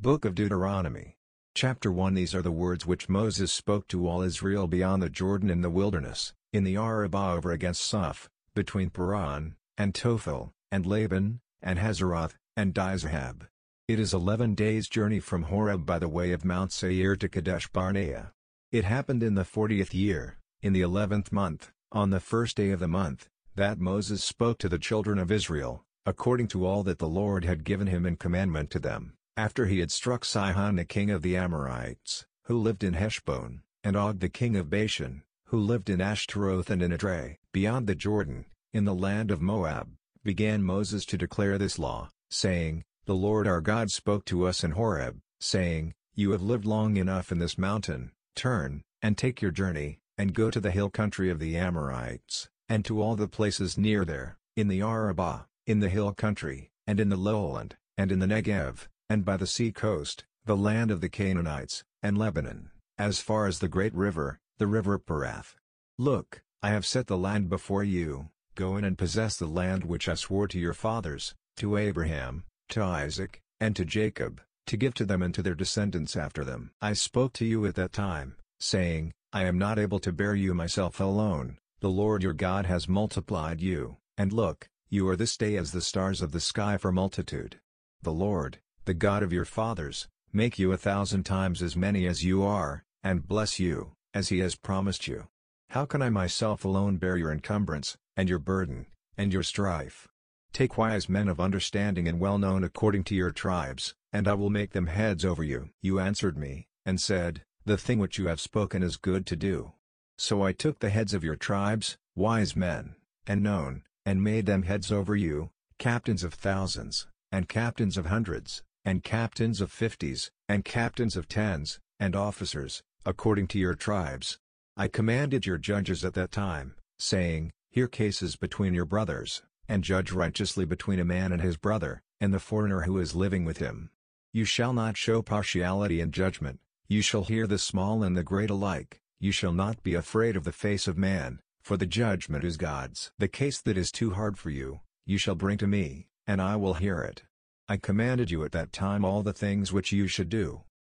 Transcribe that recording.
Book of Deuteronomy. Chapter 1. These are the words which Moses spoke to all Israel beyond the Jordan in the wilderness, in the Arabah over against Suph, between Paran, and Tophel, and Laban, and Hazeroth, and Dizahab. It is 11 days' journey from Horeb by the way of Mount Seir to Kadesh Barnea. It happened in the 40th year, in the 11th month, on the first day of the month, that Moses spoke to the children of Israel, according to all that the Lord had given him in commandment to them, after he had struck Sihon the king of the Amorites, who lived in Heshbon, and Og the king of Bashan, who lived in Ashtaroth and in Edrei. Beyond the Jordan, in the land of Moab, began Moses to declare this law, saying, The Lord our God spoke to us in Horeb, saying, You have lived long enough in this mountain, turn, and take your journey, and go to the hill country of the Amorites, and to all the places near there, in the Arabah, in the hill country, and in the lowland, and in the Negev, and by the sea coast, the land of the Canaanites, and Lebanon, as far as the great river, the river Perath. Look, I have set the land before you. Go in and possess the land which I swore to your fathers, to Abraham, to Isaac, and to Jacob, to give to them and to their descendants after them. I spoke to you at that time, saying, I am not able to bear you myself alone. The Lord your God has multiplied you, and look, you are this day as the stars of the sky for multitude. The Lord, the God of your fathers, make you 1,000 times as many as you are, and bless you, as he has promised you. How can I myself alone bear your encumbrance, and your burden, and your strife? Take wise men of understanding and well known according to your tribes, and I will make them heads over you. You answered me, and said, The thing which you have spoken is good to do. So I took the heads of your tribes, wise men, and known, and made them heads over you, captains of thousands, and captains of hundreds, and captains of 50s, and captains of 10s, and officers, according to your tribes. I commanded your judges at that time, saying, Hear cases between your brothers, and judge righteously between a man and his brother, and the foreigner who is living with him. You shall not show partiality in judgment, you shall hear the small and the great alike, you shall not be afraid of the face of man, for the judgment is God's. The case that is too hard for you, you shall bring to me, and I will hear it. I commanded you at that time all the things which you should do,